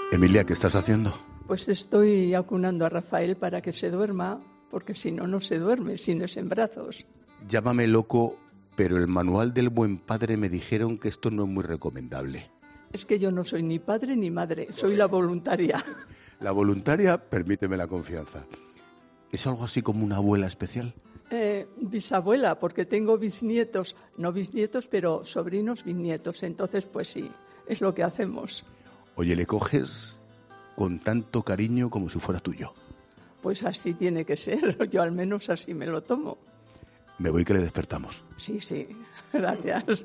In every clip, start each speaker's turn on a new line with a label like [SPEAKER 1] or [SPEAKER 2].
[SPEAKER 1] Emilia, ¿qué estás haciendo?
[SPEAKER 2] Pues estoy acunando a Rafael para que se duerma, porque si no, no se duerme, si no es en brazos.
[SPEAKER 1] Llámame loco, pero el manual del buen padre me dijeron que esto no es muy recomendable.
[SPEAKER 2] Es que yo no soy ni padre ni madre, soy la voluntaria.
[SPEAKER 1] La voluntaria, permíteme la confianza. ¿Es algo así como una abuela especial?
[SPEAKER 2] Bisabuela, porque tengo bisnietos, no bisnietos, pero sobrinos bisnietos, entonces pues sí, es lo que hacemos.
[SPEAKER 1] Oye, le coges con tanto cariño como si fuera tuyo.
[SPEAKER 2] Pues así tiene que ser, yo al menos así me lo tomo.
[SPEAKER 1] Me voy que le despertamos.
[SPEAKER 2] Sí, gracias.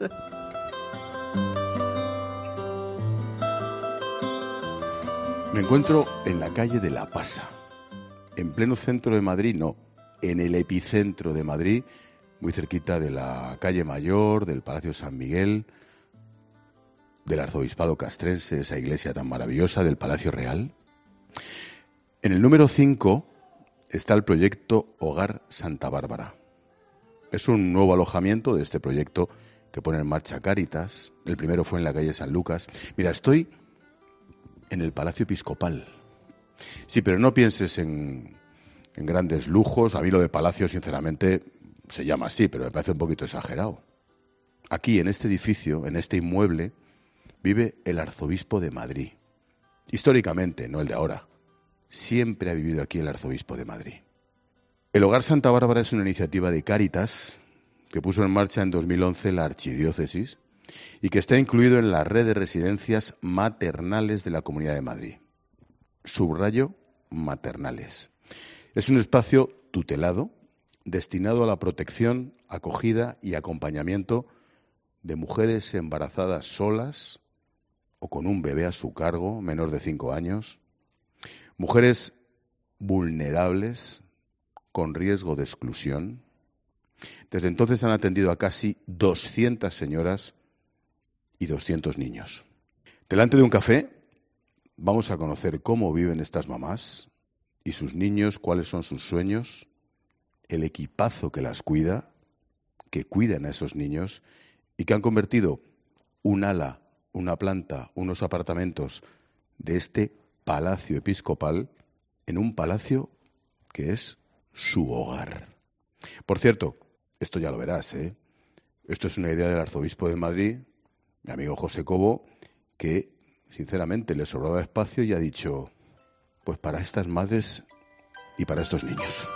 [SPEAKER 1] Me encuentro en la calle de La Pasa, en pleno centro de Madrid, no, en el epicentro de Madrid, muy cerquita de la calle Mayor, del Palacio San Miguel, del Arzobispado Castrense, esa iglesia tan maravillosa, del Palacio Real. En el número 5 está el proyecto Hogar Santa Bárbara. Es un nuevo alojamiento de este proyecto que pone en marcha Cáritas. El primero fue en la calle San Lucas. Mira, estoy en el Palacio Episcopal. Sí, pero no pienses en grandes lujos. A mí lo de palacio, sinceramente, se llama así, pero me parece un poquito exagerado. Aquí, en este edificio, en este inmueble, vive el arzobispo de Madrid. Históricamente, no el de ahora. Siempre ha vivido aquí el arzobispo de Madrid. El Hogar Santa Bárbara es una iniciativa de Cáritas que puso en marcha en 2011 la archidiócesis y que está incluido en la red de residencias maternales de la Comunidad de Madrid. Subrayo, maternales. Es un espacio tutelado destinado a la protección, acogida y acompañamiento de mujeres embarazadas solas o con un bebé a su cargo, menor de 5 años, mujeres vulnerables con riesgo de exclusión. Desde entonces han atendido a casi 200 señoras y 200 niños. Delante de un café vamos a conocer cómo viven estas mamás y sus niños, cuáles son sus sueños, el equipazo que las cuida, que cuidan a esos niños y que han convertido un ala, una planta, unos apartamentos de este palacio episcopal en un palacio que es su hogar. Por cierto, esto ya lo verás, ¿eh? Esto es una idea del arzobispo de Madrid, mi amigo José Cobo, que sinceramente le sobraba espacio y ha dicho, pues para estas madres y para estos niños.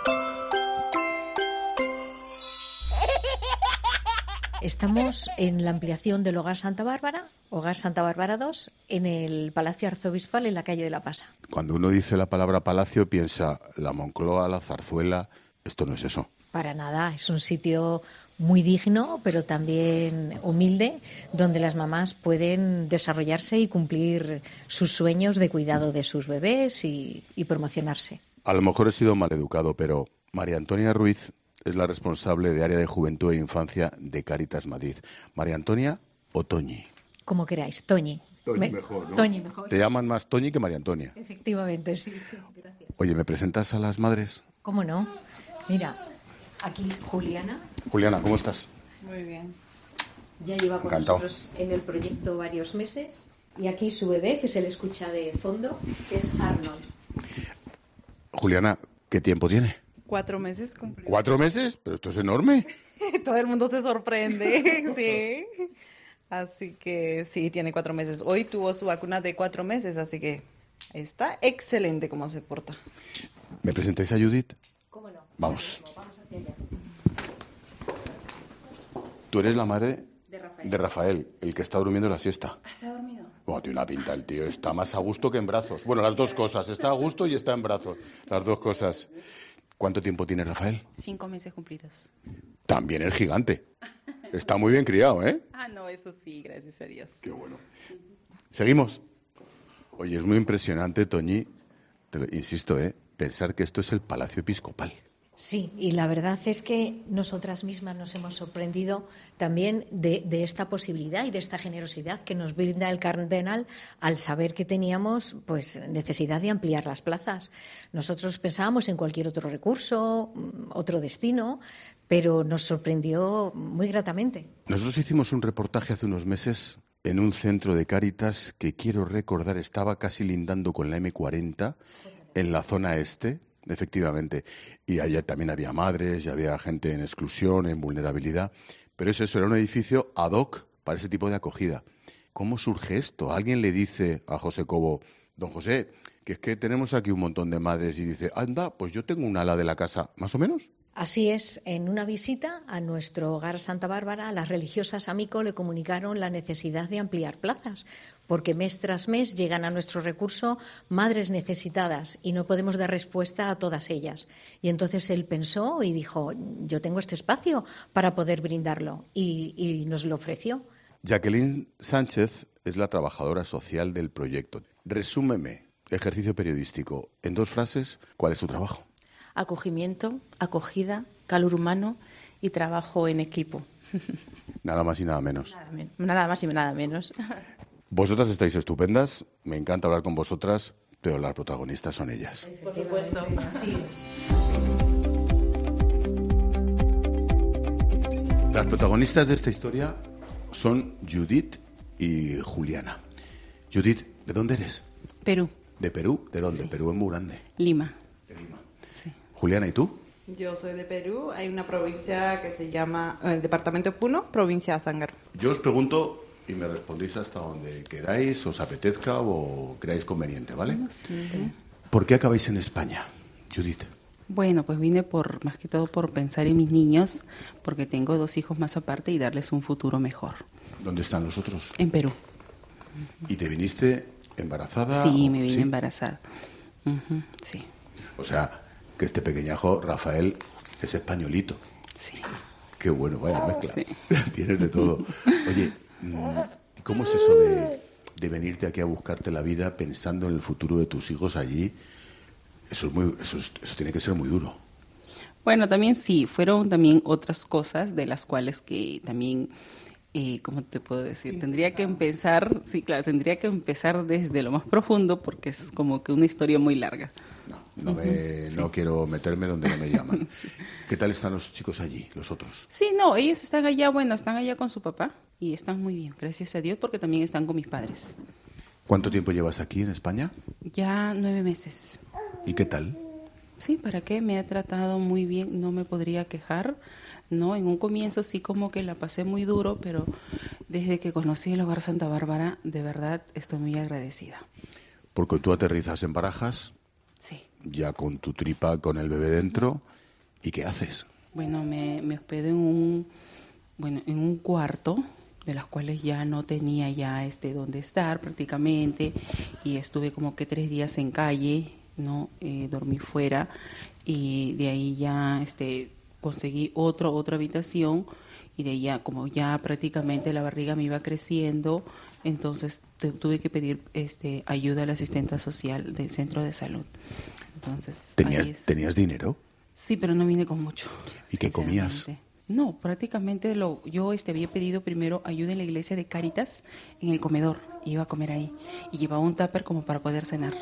[SPEAKER 3] Estamos en la ampliación del Hogar Santa Bárbara 2, en el Palacio Arzobispal, en la calle de La Pasa.
[SPEAKER 1] Cuando uno dice la palabra palacio, piensa la Moncloa, la Zarzuela. Esto no es eso.
[SPEAKER 3] Para nada, es un sitio muy digno, pero también humilde, donde las mamás pueden desarrollarse y cumplir sus sueños de cuidado de sus bebés y promocionarse.
[SPEAKER 1] A lo mejor he sido maleducado, pero María Antonia Ruiz es la responsable de Área de Juventud e Infancia de Cáritas Madrid. María Antonia o Toñi.
[SPEAKER 3] Como queráis, Toñi.
[SPEAKER 1] Toñi mejor, ¿no?
[SPEAKER 3] Toñi mejor.
[SPEAKER 1] Te llaman más Toñi que María Antonia.
[SPEAKER 3] Efectivamente, sí. Gracias.
[SPEAKER 1] Oye, ¿me presentas a las madres?
[SPEAKER 3] ¿Cómo no? Mira, aquí Juliana.
[SPEAKER 1] Juliana, ¿cómo estás?
[SPEAKER 4] Muy bien.
[SPEAKER 3] Ya lleva con
[SPEAKER 1] Encantado.
[SPEAKER 3] nosotros en el proyecto varios meses. Y aquí su bebé, que se le escucha de fondo, que es Arnold.
[SPEAKER 1] Juliana, ¿qué tiempo tiene?
[SPEAKER 4] 4 meses cumplidos.
[SPEAKER 1] ¿4 meses? Pero esto es enorme.
[SPEAKER 4] Todo el mundo se sorprende, sí. Así que sí, tiene 4 meses. Hoy tuvo su vacuna de 4 meses, así que está excelente cómo se porta.
[SPEAKER 1] ¿Me presentáis a Judith?
[SPEAKER 3] ¿Cómo no?
[SPEAKER 1] Vamos.
[SPEAKER 3] Vamos hacia allá.
[SPEAKER 1] Tú eres la madre
[SPEAKER 4] De
[SPEAKER 1] de Rafael, el que está durmiendo la siesta.
[SPEAKER 4] ¿Se ha dormido?
[SPEAKER 1] Bueno, tiene una pinta el tío. Está más a gusto que en brazos. Bueno, las dos cosas. Está a gusto y está en brazos. Las dos cosas. ¿Cuánto tiempo tiene Rafael?
[SPEAKER 4] 5 meses cumplidos.
[SPEAKER 1] También el gigante. Está muy bien criado, ¿eh?
[SPEAKER 4] Ah, no, eso sí, gracias a Dios.
[SPEAKER 1] Qué bueno. ¿Seguimos? Oye, es muy impresionante, Toñi, insisto, pensar que esto es el Palacio Episcopal.
[SPEAKER 3] Sí, y la verdad es que nosotras mismas nos hemos sorprendido también de esta posibilidad y de esta generosidad que nos brinda el cardenal al saber que teníamos pues necesidad de ampliar las plazas. Nosotros pensábamos en cualquier otro recurso, otro destino, pero nos sorprendió muy gratamente.
[SPEAKER 1] Nosotros hicimos un reportaje hace unos meses en un centro de Cáritas que quiero recordar estaba casi lindando con la M40 en la zona este, efectivamente. Y allá también había madres y había gente en exclusión, en vulnerabilidad. Pero es eso, era un edificio ad hoc para ese tipo de acogida. ¿Cómo surge esto? ¿Alguien le dice a José Cobo, don José, que es que tenemos aquí un montón de madres y dice, anda, pues yo tengo un ala de la casa, más o menos?
[SPEAKER 3] Así es, en una visita a nuestro hogar Santa Bárbara, las religiosas Amico le comunicaron la necesidad de ampliar plazas, porque mes tras mes llegan a nuestro recurso madres necesitadas y no podemos dar respuesta a todas ellas. Y entonces él pensó y dijo, yo tengo este espacio para poder brindarlo, y nos lo ofreció.
[SPEAKER 1] Jacqueline Sánchez es la trabajadora social del proyecto. Resúmeme, ejercicio periodístico, en 2 frases, ¿cuál es tu trabajo?
[SPEAKER 5] Acogimiento, acogida, calor humano y trabajo en equipo.
[SPEAKER 1] Nada más y nada menos.
[SPEAKER 5] Nada más y nada menos.
[SPEAKER 1] Vosotras estáis estupendas, me encanta hablar con vosotras, pero las protagonistas son ellas.
[SPEAKER 5] Por supuesto.
[SPEAKER 3] Así es.
[SPEAKER 1] Las protagonistas de esta historia son Judith y Juliana. Judith, ¿de dónde eres?
[SPEAKER 5] Perú.
[SPEAKER 1] ¿De Perú? ¿De dónde?
[SPEAKER 5] Sí.
[SPEAKER 1] Perú es muy grande.
[SPEAKER 5] Lima.
[SPEAKER 1] De Lima.
[SPEAKER 5] Sí.
[SPEAKER 1] Juliana, ¿y tú?
[SPEAKER 4] Yo soy de Perú, hay una provincia que se llama, el departamento de Puno, provincia de Azángaro.
[SPEAKER 1] Yo os pregunto y me respondéis hasta donde queráis, os apetezca o creáis conveniente, ¿vale?
[SPEAKER 5] Sí.
[SPEAKER 1] ¿Por qué acabáis en España, Judith?
[SPEAKER 5] Bueno, pues vine más que todo por pensar en mis niños, porque tengo 2 hijos más aparte y darles un futuro mejor.
[SPEAKER 1] ¿Dónde están los otros?
[SPEAKER 5] En Perú.
[SPEAKER 1] ¿Y te viniste embarazada?
[SPEAKER 5] Sí,
[SPEAKER 1] o-
[SPEAKER 5] me vine
[SPEAKER 1] ¿sí?
[SPEAKER 5] embarazada. Ujú, sí,
[SPEAKER 1] O sea, que este pequeñajo, Rafael, es españolito.
[SPEAKER 5] sí.
[SPEAKER 1] Qué bueno, vaya mezcla.
[SPEAKER 5] Sí.
[SPEAKER 1] Tienes de todo. Oye, ¿cómo es eso de venirte aquí a buscarte la vida pensando en el futuro de tus hijos allí? Eso tiene que ser muy duro.
[SPEAKER 5] Bueno, también sí, fueron también otras cosas de las cuales que también, ¿cómo te puedo decir? Tendría que empezar, sí, claro, tendría que empezar desde lo más profundo porque es como que una historia muy larga.
[SPEAKER 1] No quiero meterme donde no me llaman. ¿Qué tal están los chicos allí, los otros?
[SPEAKER 5] Sí, no, ellos están allá, bueno, están allá con su papá y están muy bien, gracias a Dios, porque también están con mis padres.
[SPEAKER 1] ¿Cuánto tiempo llevas aquí en España?
[SPEAKER 5] Ya 9 meses.
[SPEAKER 1] ¿Y qué tal?
[SPEAKER 5] Sí, ¿para qué? Me ha tratado muy bien, no me podría quejar, ¿no? En un comienzo sí como que la pasé muy duro, pero desde que conocí el Hogar Santa Bárbara, de verdad estoy muy agradecida.
[SPEAKER 1] Porque tú aterrizas en Barajas,
[SPEAKER 5] Sí.
[SPEAKER 1] ya con tu tripa, con el bebé dentro, ¿y qué haces?
[SPEAKER 5] Bueno, me hospedé en un cuarto, de las cuales ya no tenía ya dónde estar prácticamente, y estuve como que 3 días en calle, ¿no? Dormí fuera, y de ahí ya conseguí otra habitación, y de ahí ya, como ya prácticamente la barriga me iba creciendo, entonces tuve que pedir ayuda al asistente social del centro de salud. Entonces,
[SPEAKER 1] ¿Tenías dinero?
[SPEAKER 5] Sí, pero no vine con mucho.
[SPEAKER 1] ¿Y qué comías?
[SPEAKER 5] Sinceramente. No, prácticamente yo había pedido primero ayuda en la iglesia de Cáritas en el comedor. Iba a comer ahí y llevaba un tupper como para poder cenar.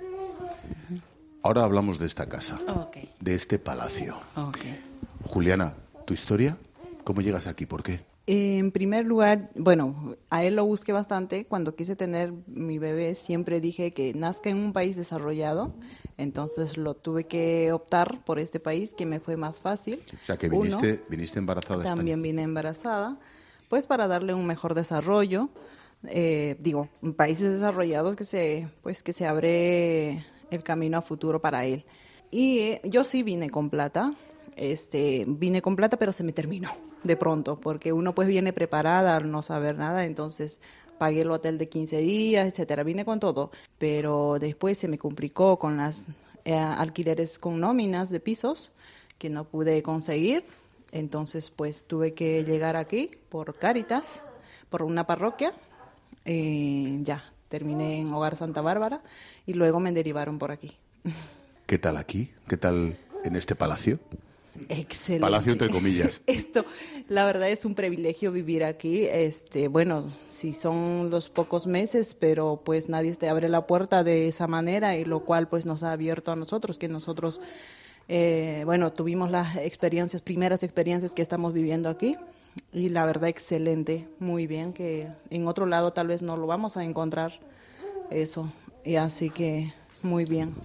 [SPEAKER 1] Ahora hablamos de esta casa,
[SPEAKER 5] Ok,
[SPEAKER 1] de este palacio.
[SPEAKER 5] ok.
[SPEAKER 1] Juliana, ¿tu historia? ¿Cómo llegas aquí? ¿Por qué?
[SPEAKER 4] En primer lugar, bueno, a él lo busqué bastante. Cuando quise tener mi bebé, siempre dije que nazca en un país desarrollado. Entonces lo tuve que optar por este país, que me fue más fácil.
[SPEAKER 1] O sea, que
[SPEAKER 4] Uno,
[SPEAKER 1] viniste embarazada a
[SPEAKER 4] también
[SPEAKER 1] España.
[SPEAKER 4] vine embarazada, pues para darle un mejor desarrollo. En países desarrollados que se abre el camino a futuro para él. Y yo sí vine con plata. Vine con plata, pero se me terminó de pronto, porque uno pues viene preparada al no saber nada, entonces pagué el hotel de 15 días, etcétera, vine con todo, pero después se me complicó con las alquileres con nóminas de pisos que no pude conseguir, entonces pues tuve que llegar aquí por Cáritas, por una parroquia, ya terminé en Hogar Santa Bárbara y luego me derivaron por aquí.
[SPEAKER 1] ¿Qué tal aquí? ¿Qué tal en este palacio?
[SPEAKER 4] Excelente.
[SPEAKER 1] Palacio entre comillas.
[SPEAKER 4] Esto, la verdad es un privilegio vivir aquí. Bueno, sí son los pocos meses, pero pues nadie te abre la puerta de esa manera y lo cual pues nos ha abierto a nosotros, que nosotros, tuvimos las primeras experiencias que estamos viviendo aquí. Y la verdad, excelente, muy bien, que en otro lado tal vez no lo vamos a encontrar eso. Y así que muy bien.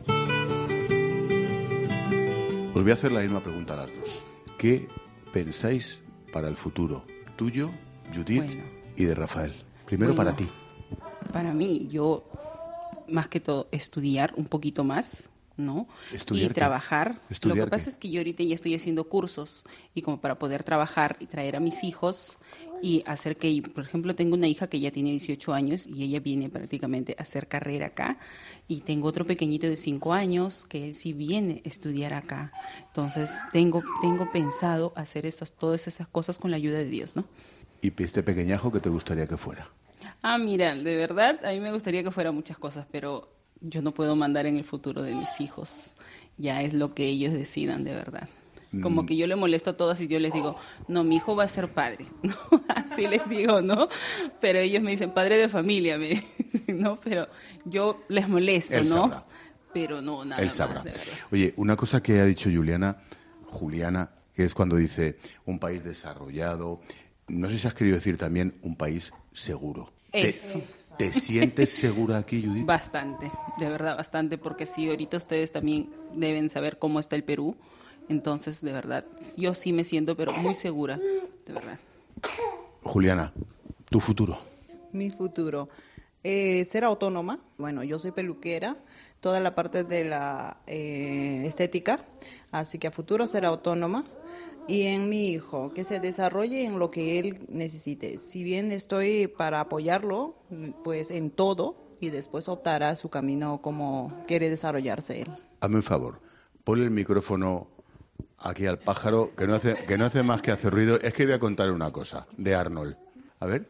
[SPEAKER 1] Os voy a hacer la misma pregunta a las dos. ¿Qué pensáis para el futuro tuyo, Judith, y de Rafael? Primero para ti.
[SPEAKER 5] Para mí, yo, más que todo, estudiar un poquito más, ¿no?
[SPEAKER 1] ¿Estudiar
[SPEAKER 5] y trabajar.
[SPEAKER 1] ¿Estudiar
[SPEAKER 5] Lo que pasa es que yo ahorita ya estoy haciendo cursos y como para poder trabajar y traer a mis hijos y hacer que, por ejemplo, tengo una hija que ya tiene 18 años y ella viene prácticamente a hacer carrera acá, y tengo otro pequeñito de 5 años que él sí viene a estudiar acá. Entonces tengo pensado hacer todas esas cosas con la ayuda de Dios, ¿no?
[SPEAKER 1] ¿Y este pequeñajo qué te gustaría que fuera?
[SPEAKER 5] Mira, de verdad, a mí me gustaría que fuera muchas cosas, pero yo no puedo mandar en el futuro de mis hijos. Ya es lo que ellos decidan, de verdad. Como que yo le molesto a todas y yo les digo, no, mi hijo va a ser padre, ¿no? Así les digo, ¿no? Pero ellos me dicen, padre de familia, me dicen, ¿no? Pero yo les molesto,
[SPEAKER 1] Él
[SPEAKER 5] ¿no?
[SPEAKER 1] sabrá.
[SPEAKER 5] Pero no, nada
[SPEAKER 1] Él sabrá.
[SPEAKER 5] más, de verdad.
[SPEAKER 1] Oye, una cosa que ha dicho Juliana, que es cuando dice un país desarrollado, no sé si has querido decir también un país seguro.
[SPEAKER 5] Eso.
[SPEAKER 1] ¿Te sientes segura aquí, Judith?
[SPEAKER 5] Bastante, de verdad, bastante, porque sí, ahorita ustedes también deben saber cómo está el Perú. Entonces, de verdad, yo sí me siento, pero muy segura, de verdad.
[SPEAKER 1] Juliana, tu futuro.
[SPEAKER 4] Mi futuro, ser autónoma. Bueno, yo soy peluquera, toda la parte de la estética, así que a futuro ser autónoma. Y en mi hijo, que se desarrolle en lo que él necesite. Si bien estoy para apoyarlo, pues en todo, y después optará su camino como quiere desarrollarse él.
[SPEAKER 1] Hazme un favor, ponle el micrófono aquí al pájaro, que no hace más que hacer ruido. Es que voy a contar una cosa de Arnold. A ver.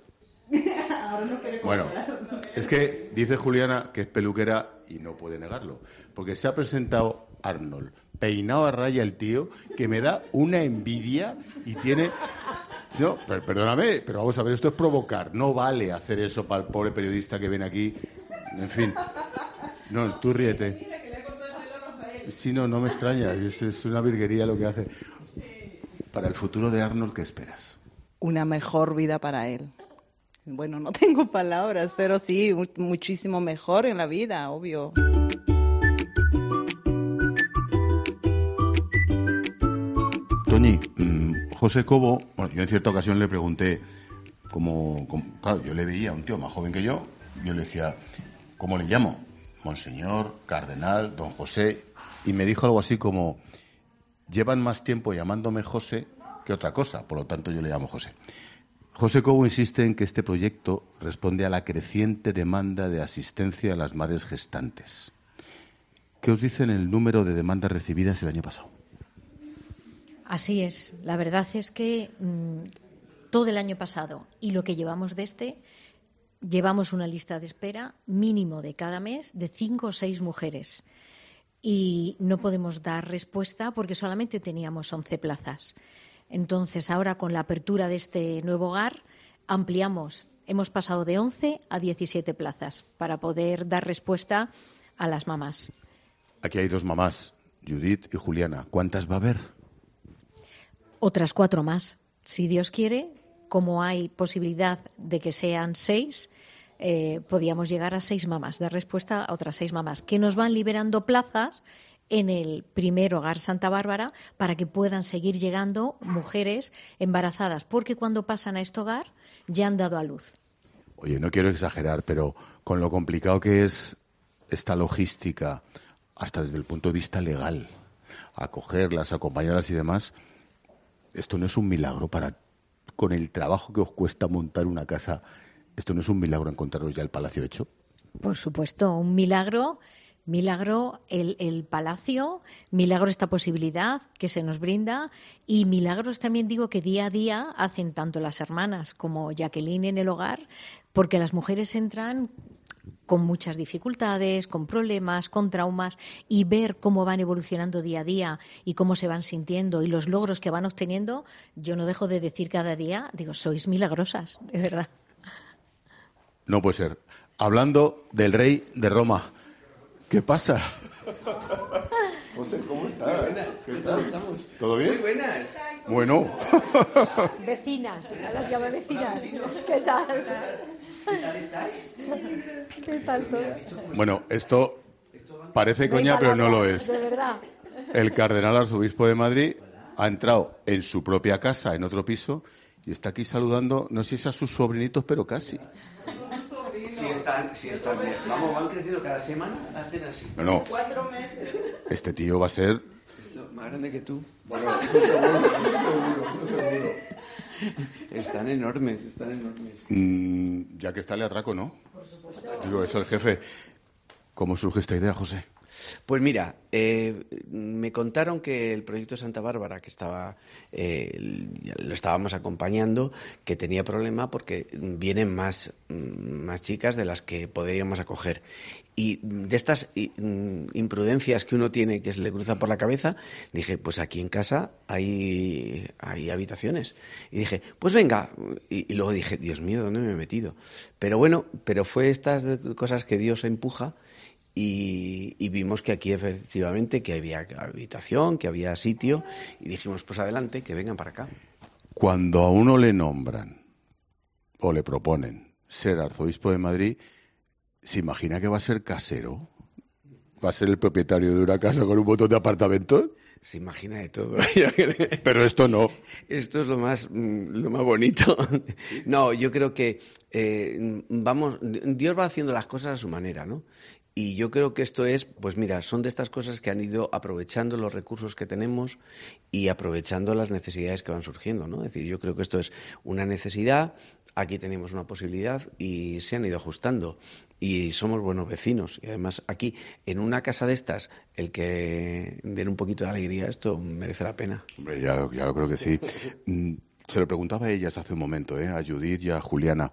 [SPEAKER 1] Bueno, es que dice Juliana que es peluquera y no puede negarlo, porque se ha presentado Arnold, peinado a raya el tío, que me da una envidia y tiene... No, perdóname, pero vamos a ver, esto es provocar. No vale hacer eso para el pobre periodista que viene aquí. En fin. No, tú ríete. Sí, no me extraña. Es una virguería lo que hace. Para el futuro de Arnold, ¿qué esperas?
[SPEAKER 4] Una mejor vida para él. Bueno, no tengo palabras, pero sí, muchísimo mejor en la vida, obvio.
[SPEAKER 1] Toñi, José Cobo, bueno, yo en cierta ocasión le pregunté, claro, yo le veía a un tío más joven que yo le decía, ¿cómo le llamo? Monseñor, cardenal, don José, y me dijo algo así como, llevan más tiempo llamándome José que otra cosa, por lo tanto yo le llamo José. José Cobo insiste en que este proyecto responde a la creciente demanda de asistencia a las madres gestantes. ¿Qué os dicen el número de demandas recibidas el año pasado?
[SPEAKER 3] Así es. La verdad es que todo el año pasado y lo que llevamos llevamos una lista de espera mínimo de cada mes de 5 o 6 mujeres. Y no podemos dar respuesta porque solamente teníamos 11 plazas. Entonces, ahora con la apertura de este nuevo hogar, ampliamos. Hemos pasado de 11 a 17 plazas para poder dar respuesta a las mamás.
[SPEAKER 1] Aquí hay 2 mamás, Judith y Juliana. ¿Cuántas va a haber?
[SPEAKER 3] Otras 4 más. Si Dios quiere, como hay posibilidad de que sean 6, podíamos llegar a 6 mamás, dar respuesta a otras 6 mamás, que nos van liberando plazas en el primer hogar Santa Bárbara para que puedan seguir llegando mujeres embarazadas, porque cuando pasan a este hogar ya han dado a luz.
[SPEAKER 1] Oye, no quiero exagerar, pero con lo complicado que es esta logística, hasta desde el punto de vista legal, acogerlas, acompañarlas y demás, esto no es un milagro con el trabajo que os cuesta montar una casa, ¿esto no es un milagro encontraros ya el palacio hecho?
[SPEAKER 3] Por supuesto, un milagro el palacio, milagro esta posibilidad que se nos brinda, y milagros también digo que día a día hacen tanto las hermanas como Jacqueline en el hogar, porque las mujeres entran con muchas dificultades, con problemas, con traumas, y ver cómo van evolucionando día a día y cómo se van sintiendo y los logros que van obteniendo, yo no dejo de decir cada día, digo, sois milagrosas, de verdad.
[SPEAKER 1] No puede ser. Hablando del rey de Roma, ¿qué pasa? José, ¿cómo estás?
[SPEAKER 6] Buenas, ¿qué tal estamos?
[SPEAKER 1] ¿Todo bien?
[SPEAKER 6] Muy buenas.
[SPEAKER 1] Bueno.
[SPEAKER 3] Vecinas, ya las llamo vecinas. ¿Qué tal? ¿Qué tal todo?
[SPEAKER 1] Bueno, esto parece coña, pero no lo es.
[SPEAKER 3] De verdad.
[SPEAKER 1] El cardenal arzobispo de Madrid ha entrado en su propia casa, en otro piso, y está aquí saludando, no sé si a sus sobrinitos, pero casi.
[SPEAKER 6] Sí están bien. Vamos, van creciendo cada semana, hacen así.
[SPEAKER 1] No.
[SPEAKER 4] 4 meses.
[SPEAKER 1] Este tío va a ser...
[SPEAKER 6] Esto, más grande que tú.
[SPEAKER 1] Bueno,
[SPEAKER 6] Eso seguro. Están enormes.
[SPEAKER 1] ya que está, le atraco, ¿no? Por supuesto. Digo, es el jefe. ¿Cómo surge esta idea, José?
[SPEAKER 6] Pues mira, me contaron que el proyecto Santa Bárbara, que lo estábamos acompañando, que tenía problema porque vienen más chicas de las que podríamos acoger. Y de estas imprudencias que uno tiene, que se le cruza por la cabeza, dije, pues aquí en casa hay habitaciones. Y dije, pues venga. Y luego dije, Dios mío, ¿dónde me he metido? Pero fue estas cosas que Dios empuja. Y vimos que aquí efectivamente que había habitación, que había sitio, y dijimos, pues adelante, que vengan para acá.
[SPEAKER 1] Cuando a uno le nombran o le proponen ser arzobispo de Madrid, ¿se imagina que va a ser casero? ¿Va a ser el propietario de una casa con un montón de apartamentos?
[SPEAKER 6] Se imagina de todo.
[SPEAKER 1] Pero esto no.
[SPEAKER 6] Esto es lo más bonito. No, yo creo que Dios va haciendo las cosas a su manera, ¿no? Y yo creo que esto es, pues mira, son de estas cosas que han ido aprovechando los recursos que tenemos y aprovechando las necesidades que van surgiendo, ¿no? Es decir, yo creo que esto es una necesidad, aquí tenemos una posibilidad y se han ido ajustando. Y somos buenos vecinos. Y además aquí, en una casa de estas, el que den un poquito de alegría, esto merece la pena.
[SPEAKER 1] Hombre, ya lo creo que sí. Se lo preguntaba a ellas hace un momento, a Judith y a Juliana.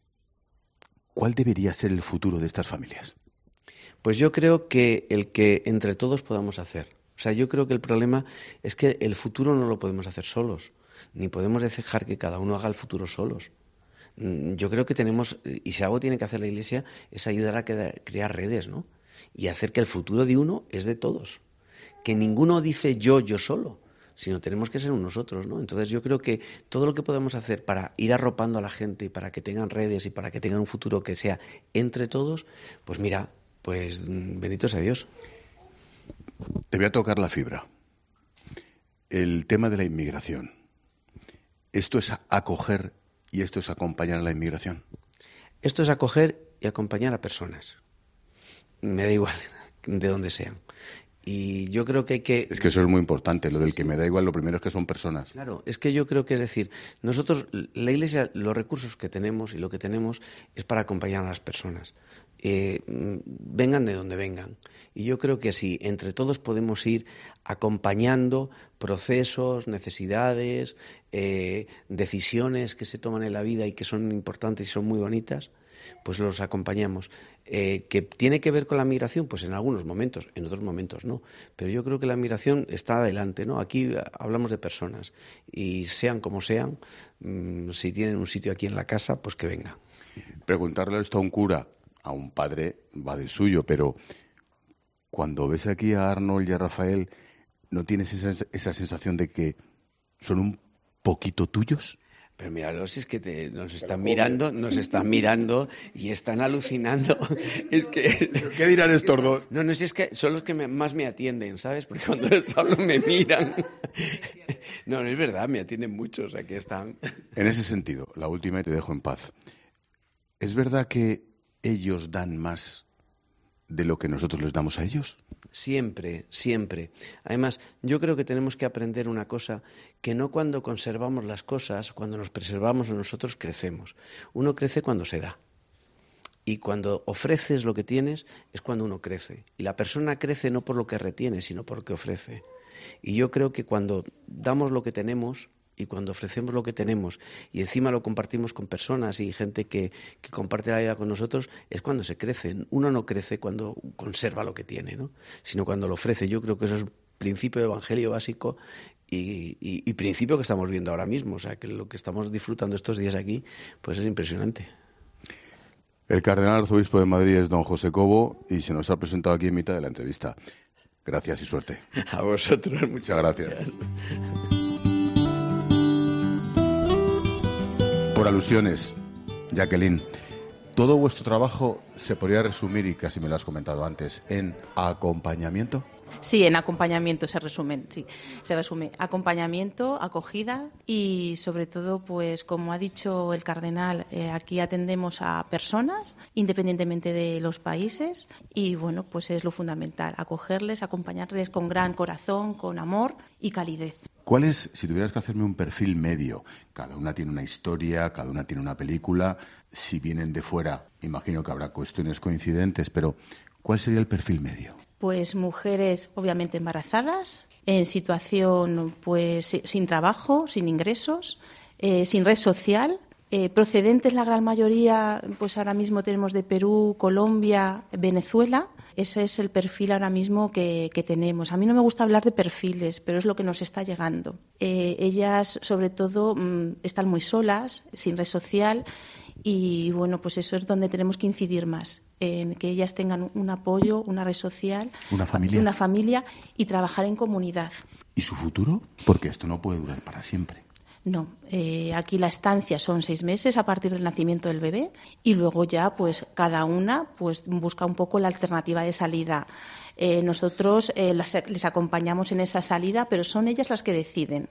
[SPEAKER 1] ¿Cuál debería ser el futuro de estas familias?
[SPEAKER 6] Pues yo creo que el que entre todos podamos hacer. O sea, yo creo que el problema es que el futuro no lo podemos hacer solos, ni podemos dejar que cada uno haga el futuro solos. Yo creo que tenemos, y si algo tiene que hacer la Iglesia, es ayudar a crear redes, ¿no? Y hacer que el futuro de uno es de todos. Que ninguno dice yo solo, sino tenemos que ser nosotros, ¿no? Entonces yo creo que todo lo que podemos hacer para ir arropando a la gente y para que tengan redes y para que tengan un futuro que sea entre todos, pues mira, pues bendito sea Dios.
[SPEAKER 1] Te voy a tocar la fibra. El tema de la inmigración. ¿Esto es acoger y esto es acompañar a la inmigración?
[SPEAKER 6] Esto es acoger y acompañar a personas. Me da igual de dónde sean. Y yo creo que hay que...
[SPEAKER 1] Es que eso es muy importante, lo del que me da igual, lo primero es que son personas.
[SPEAKER 6] Claro, es que yo creo que es decir, nosotros, la Iglesia, los recursos que tenemos y lo que tenemos es para acompañar a las personas. Vengan de donde vengan. Y yo creo que si entre todos podemos ir acompañando procesos, necesidades, decisiones que se toman en la vida y que son importantes y son muy bonitas, pues los acompañamos. ¿Que tiene que ver con la migración? Pues en algunos momentos, en otros momentos no. Pero yo creo que la migración está adelante, ¿no? Aquí hablamos de personas y sean como sean, si tienen un sitio aquí en la casa, pues que vengan.
[SPEAKER 1] Preguntarle esto a un cura, a un padre, va de suyo, pero cuando ves aquí a Arnold y a Rafael, ¿no tienes esa sensación de que son un poquito tuyos?
[SPEAKER 6] Pero míralo, si es que nos están mirando y están alucinando. Es que...
[SPEAKER 1] ¿Qué dirán estos dos?
[SPEAKER 6] No, si es que son los que más me atienden, ¿sabes? Porque cuando les hablo me miran. No es verdad, me atienden muchos, aquí están.
[SPEAKER 1] En ese sentido, la última y te dejo en paz. ¿Es verdad que ellos dan más de lo que nosotros les damos a ellos?
[SPEAKER 6] Siempre, siempre. Además, yo creo que tenemos que aprender una cosa, que no cuando conservamos las cosas, cuando nos preservamos a nosotros, crecemos. Uno crece cuando se da. Y cuando ofreces lo que tienes, es cuando uno crece. Y la persona crece no por lo que retiene, sino por lo que ofrece. Y yo creo que cuando damos lo que tenemos y cuando ofrecemos lo que tenemos y encima lo compartimos con personas y gente que comparte la vida con nosotros, es cuando se crece. Uno no crece cuando conserva lo que tiene, ¿no? Sino cuando lo ofrece. Yo creo que eso es principio de evangelio básico y principio que estamos viendo ahora mismo. O sea, que lo que estamos disfrutando estos días aquí, pues es impresionante.
[SPEAKER 1] El cardenal arzobispo de Madrid es don José Cobo y se nos ha presentado aquí en mitad de la entrevista. Gracias y suerte.
[SPEAKER 6] A vosotros.
[SPEAKER 1] Muchas gracias. Por alusiones, Jacqueline, todo vuestro trabajo se podría resumir, y casi me lo has comentado antes, en acompañamiento.
[SPEAKER 5] Sí, en acompañamiento se resume. Acompañamiento, acogida y sobre todo, pues como ha dicho el cardenal, aquí atendemos a personas independientemente de los países y bueno, pues es lo fundamental, acogerles, acompañarles con gran corazón, con amor y calidez.
[SPEAKER 1] ¿Cuál es, si tuvieras que hacerme un perfil medio? Cada una tiene una historia, cada una tiene una película. Si vienen de fuera, imagino que habrá cuestiones coincidentes, pero ¿cuál sería el perfil medio?
[SPEAKER 5] Pues mujeres obviamente embarazadas, en situación pues sin trabajo, sin ingresos, sin red social, procedentes la gran mayoría, pues ahora mismo tenemos de Perú, Colombia, Venezuela. Ese es el perfil ahora mismo que tenemos. A mí no me gusta hablar de perfiles, pero es lo que nos está llegando. Ellas, sobre todo, están muy solas, sin red social, y bueno, pues eso es donde tenemos que incidir más, en que ellas tengan un apoyo, una red social, una familia y trabajar en comunidad.
[SPEAKER 1] ¿Y su futuro? Porque esto no puede durar para siempre.
[SPEAKER 5] No, aquí la estancia son 6 meses a partir del nacimiento del bebé y luego ya pues cada una pues busca un poco la alternativa de salida. Nosotros les acompañamos en esa salida, pero son ellas las que deciden.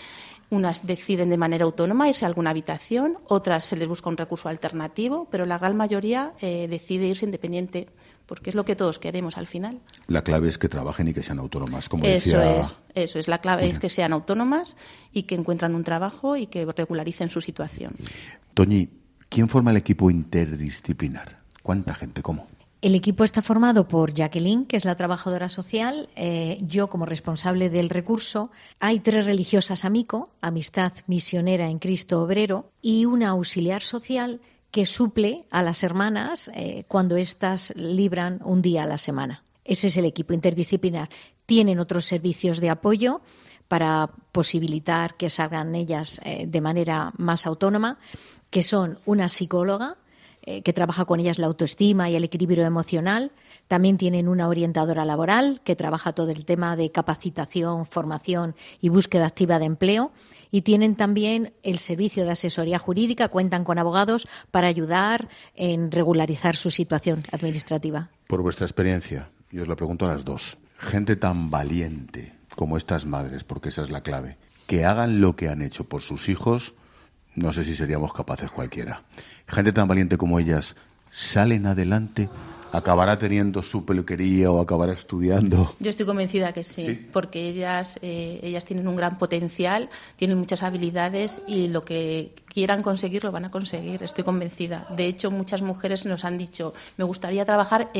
[SPEAKER 5] Unas deciden de manera autónoma irse a alguna habitación, otras se les busca un recurso alternativo, pero la gran mayoría decide irse independiente, porque es lo que todos queremos al final.
[SPEAKER 1] La clave es que trabajen y que sean autónomas, como decía.
[SPEAKER 5] Eso es, la clave es que sean autónomas y que encuentran un trabajo y que regularicen su situación.
[SPEAKER 1] Toñi, ¿quién forma el equipo interdisciplinar? ¿Cuánta gente? ¿Cómo?
[SPEAKER 3] El equipo está formado por Jacqueline, que es la trabajadora social, yo como responsable del recurso. Hay 3 religiosas amico, Amistad Misionera en Cristo Obrero, y una auxiliar social que suple a las hermanas cuando éstas libran un día a la semana. Ese es el equipo interdisciplinar. Tienen otros servicios de apoyo para posibilitar que salgan ellas de manera más autónoma, que son una psicóloga, que trabaja con ellas la autoestima y el equilibrio emocional. También tienen una orientadora laboral que trabaja todo el tema de capacitación, formación y búsqueda activa de empleo. Y tienen también el servicio de asesoría jurídica, cuentan con abogados para ayudar en regularizar su situación administrativa.
[SPEAKER 1] Por vuestra experiencia, y os lo pregunto a las dos, gente tan valiente como estas madres, porque esa es la clave, que hagan lo que han hecho por sus hijos, no sé si seríamos capaces cualquiera. Gente tan valiente como ellas salen adelante, acabará teniendo su peluquería o acabará estudiando.
[SPEAKER 5] Yo estoy convencida que sí, porque ellas tienen un gran potencial, tienen muchas habilidades y lo que quieran conseguir lo van a conseguir, estoy convencida. De hecho, muchas mujeres nos han dicho, me gustaría trabajar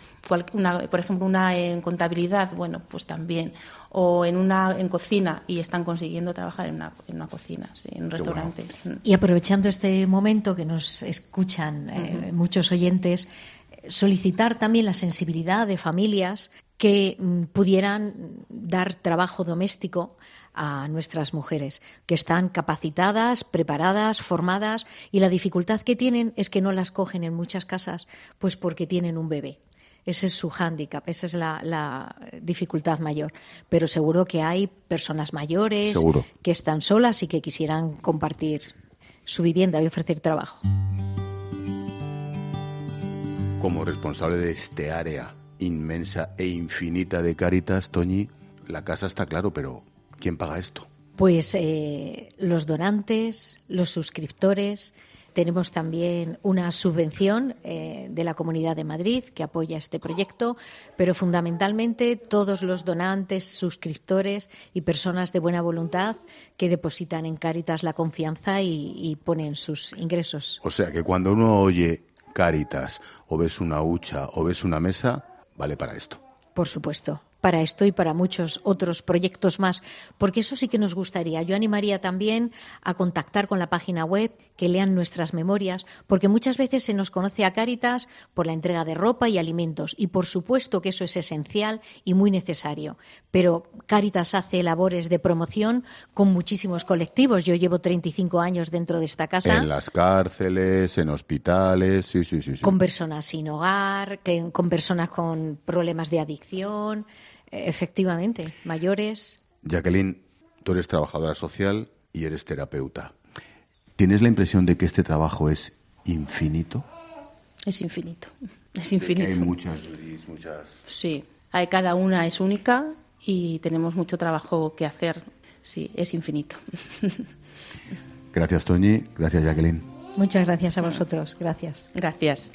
[SPEAKER 5] por ejemplo, una en contabilidad, bueno, pues también, o en cocina, y están consiguiendo trabajar en una cocina, sí, en un restaurante.
[SPEAKER 3] Bueno. Y aprovechando este momento que nos escuchan muchos oyentes, solicitar también la sensibilidad de familias que pudieran dar trabajo doméstico a nuestras mujeres, que están capacitadas, preparadas, formadas, y la dificultad que tienen es que no las cogen en muchas casas, pues porque tienen un bebé. Ese es su hándicap, esa es la dificultad mayor. Pero seguro que hay personas mayores que están solas y que quisieran compartir su vivienda y ofrecer trabajo.
[SPEAKER 1] Como responsable de este área inmensa e infinita de Cáritas, Toñi, la casa está claro, pero ¿quién paga esto?
[SPEAKER 3] Pues los donantes, los suscriptores. Tenemos también una subvención de la Comunidad de Madrid que apoya este proyecto, pero fundamentalmente todos los donantes, suscriptores y personas de buena voluntad que depositan en Cáritas la confianza y ponen sus ingresos.
[SPEAKER 1] O sea que cuando uno oye Cáritas o ves una hucha o ves una mesa, vale para esto.
[SPEAKER 3] Por supuesto. Para esto y para muchos otros proyectos más, porque eso sí que nos gustaría. Yo animaría también a contactar con la página web, que lean nuestras memorias, porque muchas veces se nos conoce a Cáritas por la entrega de ropa y alimentos, y por supuesto que eso es esencial y muy necesario, pero Cáritas hace labores de promoción con muchísimos colectivos. Yo llevo 35 años dentro de esta casa.
[SPEAKER 1] En las cárceles, en hospitales, sí.
[SPEAKER 3] Con personas sin hogar, con personas con problemas de adicción. Efectivamente, mayores.
[SPEAKER 1] Jacqueline, tú eres trabajadora social y eres terapeuta. ¿Tienes la impresión de que este trabajo es infinito?
[SPEAKER 7] Es infinito, es infinito.
[SPEAKER 1] Hay muchas.
[SPEAKER 7] Sí, cada una es única y tenemos mucho trabajo que hacer. Sí, es infinito.
[SPEAKER 1] Gracias, Toñi. Gracias, Jacqueline.
[SPEAKER 3] Muchas gracias a vosotros. Gracias.
[SPEAKER 7] Gracias.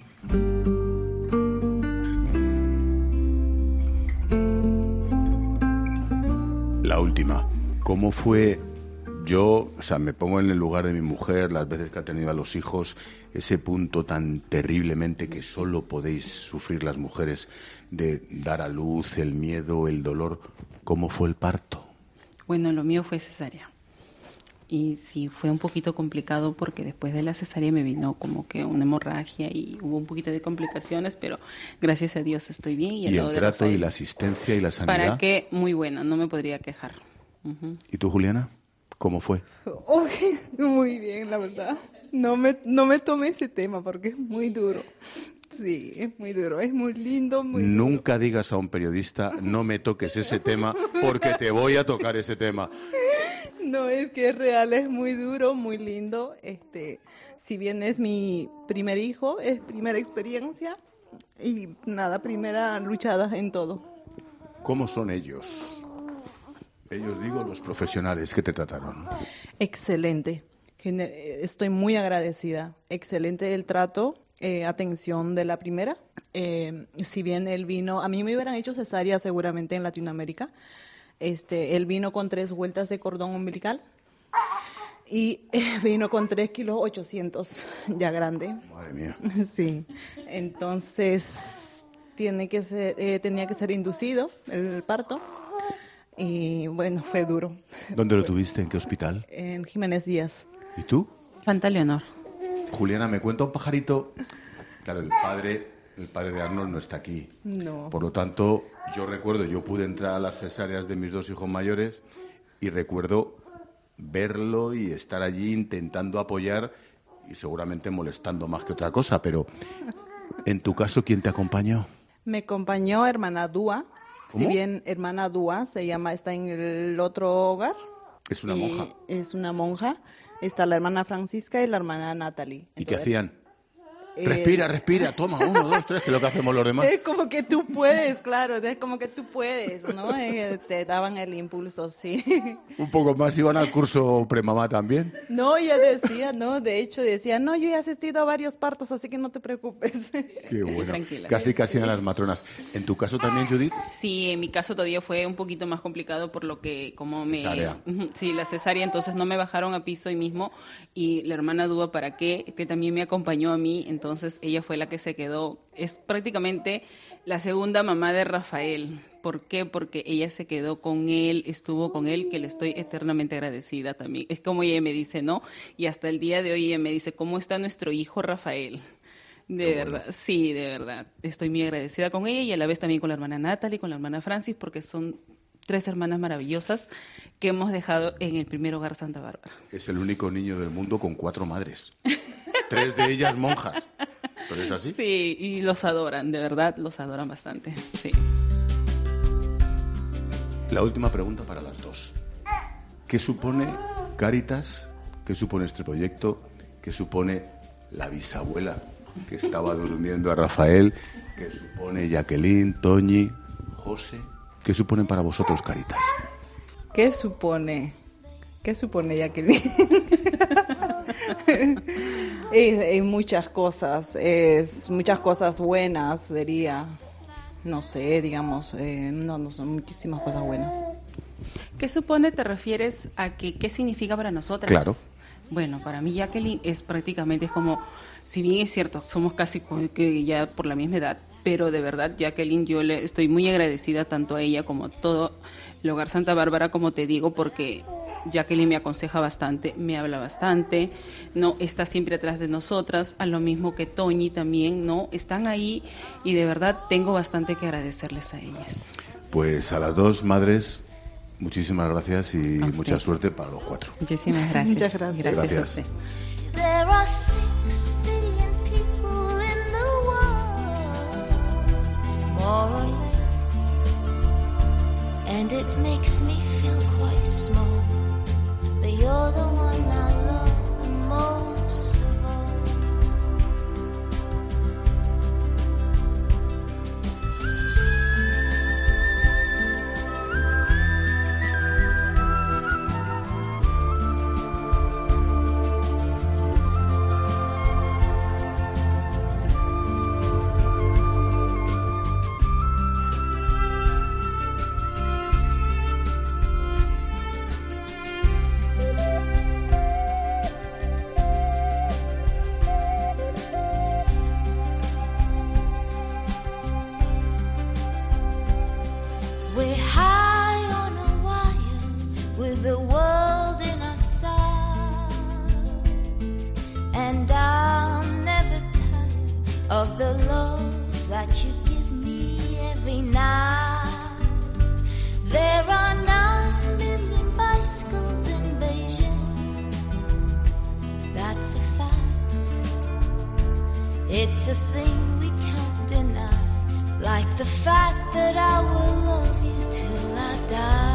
[SPEAKER 1] La última. ¿Cómo fue? Yo, me pongo en el lugar de mi mujer, las veces que ha tenido a los hijos, ese punto tan terriblemente que solo podéis sufrir las mujeres de dar a luz, el miedo, el dolor. ¿Cómo fue el parto?
[SPEAKER 5] Bueno, lo mío fue cesárea. Y sí, fue un poquito complicado porque después de la cesárea me vino como que una hemorragia y hubo un poquito de complicaciones, pero gracias a Dios estoy bien.
[SPEAKER 1] ¿Y el trato y la asistencia y la sanidad?
[SPEAKER 5] ¿Para qué? Muy buena, no me podría quejar. Uh-huh.
[SPEAKER 1] ¿Y tú, Juliana? ¿Cómo fue?
[SPEAKER 4] Muy bien, la verdad. No me tomé ese tema porque es muy duro. Sí, es muy duro, es muy lindo, muy
[SPEAKER 1] Nunca
[SPEAKER 4] duro.
[SPEAKER 1] digas a un periodista, no me toques ese tema porque te voy a tocar ese tema.
[SPEAKER 4] No, es que es real, es muy duro, muy lindo. Si bien es mi primer hijo, es primera experiencia y nada, primera luchada en todo.
[SPEAKER 1] ¿Cómo son ellos? Ellos, digo, los profesionales que te trataron.
[SPEAKER 4] Excelente. Estoy muy agradecida. Excelente el trato, atención de la primera. Si bien él vino, a mí me hubieran hecho cesárea seguramente en Latinoamérica. Él vino con 3 vueltas de cordón umbilical y vino con 3,8 kilos ya grande.
[SPEAKER 1] Madre mía.
[SPEAKER 4] Sí. Entonces tenía que ser inducido el parto. Y bueno, fue duro.
[SPEAKER 1] ¿Dónde lo tuviste? ¿En qué hospital?
[SPEAKER 4] En Jiménez Díaz.
[SPEAKER 1] ¿Y tú?
[SPEAKER 5] Fanta Leonor.
[SPEAKER 1] Juliana, me cuenta un pajarito. Claro, el padre de Arnold no está aquí.
[SPEAKER 4] No.
[SPEAKER 1] Por lo tanto, yo pude entrar a las cesáreas de mis 2 hijos mayores y recuerdo verlo y estar allí intentando apoyar y seguramente molestando más que otra cosa. Pero, en tu caso, ¿quién te acompañó?
[SPEAKER 4] Me acompañó hermana Dúa.
[SPEAKER 1] ¿Cómo?
[SPEAKER 4] Si bien hermana Dúa está en el otro hogar.
[SPEAKER 1] ¿Es una monja?
[SPEAKER 4] Es una monja. Está la hermana Francisca y la hermana Natalie.
[SPEAKER 1] ¿Y qué hacían? Respira, toma, 1, 2, 3, que es lo que hacemos los demás.
[SPEAKER 4] Es como que tú puedes, claro, es como que tú puedes, ¿no? Te daban el impulso, sí.
[SPEAKER 1] Un poco más, iban al curso premamá también.
[SPEAKER 4] No, ella decía, no, de hecho decía, no, yo he asistido a varios partos, así que no te preocupes.
[SPEAKER 1] Qué bueno,
[SPEAKER 5] Tranquila.
[SPEAKER 1] casi eran las matronas. ¿En tu caso también, Judith?
[SPEAKER 5] Sí, en mi caso todavía fue un poquito más complicado por lo que
[SPEAKER 1] Cesárea.
[SPEAKER 5] Sí, la cesárea, entonces no me bajaron a piso ahí mismo y la hermana Dúa, ¿para qué? Que también me acompañó a mí, entonces ella fue la que se quedó, es prácticamente la segunda mamá de Rafael. ¿Por qué? Porque ella se quedó con él, estuvo con él, que le estoy eternamente agradecida también. Es como ella me dice, ¿no? Y hasta el día de hoy ella me dice, ¿cómo está nuestro hijo Rafael? De verdad, sí, de verdad. Estoy muy agradecida con ella y a la vez también con la hermana Natalie, con la hermana Francis, porque son 3 hermanas maravillosas que hemos dejado en el primer hogar Santa Bárbara.
[SPEAKER 1] Es el único niño del mundo con 4 madres. 3 de ellas monjas. ¿Pero es así?
[SPEAKER 5] Sí, y los adoran, de verdad, los adoran bastante, sí.
[SPEAKER 1] La última pregunta para las 2. ¿Qué supone Cáritas? ¿Qué supone este proyecto? ¿Qué supone la bisabuela que estaba durmiendo a Rafael? ¿Qué supone Jacqueline, Toñi, José? ¿Qué suponen para vosotros, Cáritas?
[SPEAKER 4] ¿Qué supone Jacqueline? Muchas cosas, muchas cosas buenas, diría. No sé, digamos, no son muchísimas cosas buenas.
[SPEAKER 5] ¿Qué supone? ¿Te refieres a qué significa para nosotras?
[SPEAKER 1] Claro.
[SPEAKER 5] Bueno, para mí Jacqueline es como, si bien es cierto, somos casi que ya por la misma edad, pero de verdad Jacqueline, yo le estoy muy agradecida tanto a ella como a todo el Hogar Santa Bárbara, como te digo, porque Jacqueline me aconseja bastante, me habla bastante, no está siempre atrás de nosotras, a lo mismo que Toñi también, no están ahí y de verdad tengo bastante que agradecerles a ellas.
[SPEAKER 1] Pues a las 2 madres, muchísimas gracias y mucha suerte para los 4.
[SPEAKER 5] Muchísimas gracias.
[SPEAKER 4] Muchas gracias.
[SPEAKER 5] Gracias a
[SPEAKER 1] Gracias.
[SPEAKER 5] usted.
[SPEAKER 8] There are 6 billion people in the world, more or less, and it makes me feel quite small, but you're the one I love the most. that you give me every night. There are 9 million bicycles in Beijing. That's a fact. It's a thing we can't deny, like the fact that I will love you till I die.